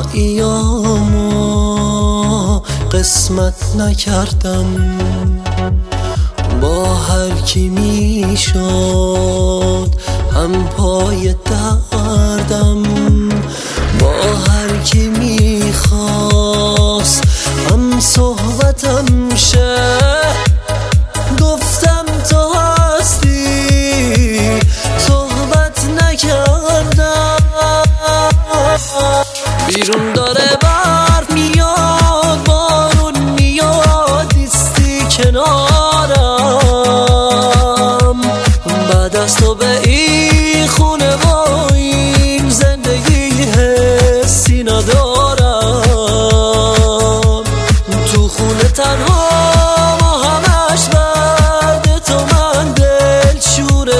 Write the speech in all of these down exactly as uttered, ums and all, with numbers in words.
ایامو قسمت نکردم، با هر کی میشد هم پای دردم، با هر کی میخواست هم صحبتم شه. گفتم تو هستی صحبت نکردم. بیرون داره برف میاد، بارون میاد، ایستی کنارم. بعد از تو به این خونه و این زندگی حسی ندارم. تو خونه تنها ما همش بعد تو من دل شوره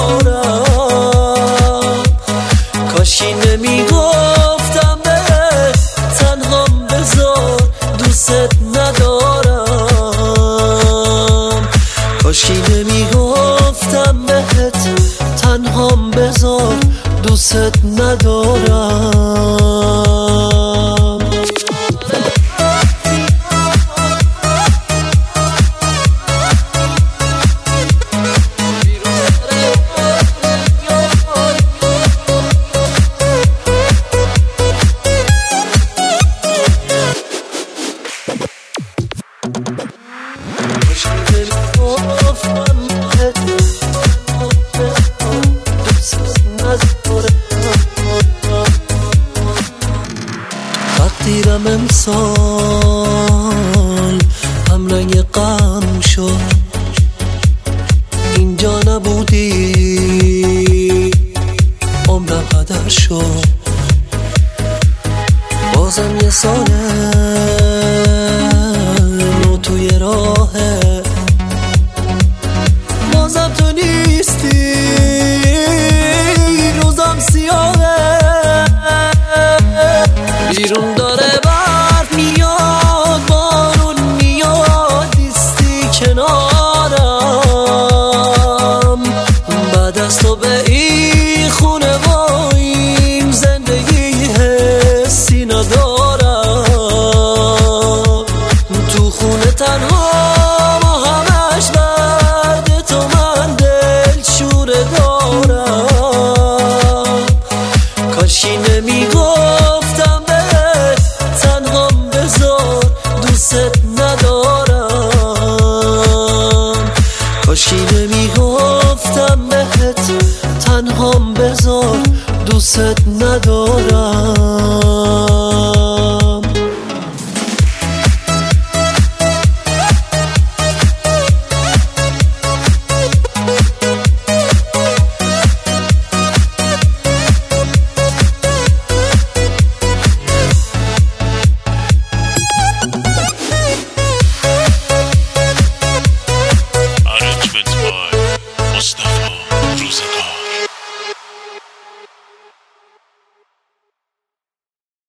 دارم. کاشی نمیگفتم بهت تنهام بذار دوست ندارم. کاشی نمیگفتم بهت تنهام بذار دوست ندارم. تقدیرم امسال هم رنگ غم شد، اینجا نبودی عمرم هدر شد. بازم یه ساله نو توی راهه، بازم تو نیستی روزم سیاهه. بیرون داره برف میاد، بارون میاد، ایستی کنارم. بعد از تو به این خونه و این زندگی حسی ندارم. تو خونه تنها ما همش بعد تو من دل شوره دارم. کاشی نمیگفتم بهت تنهام بذار دوست ندارم. کاشی نمیگفتم بهت تنهام بذار دوست ندارم.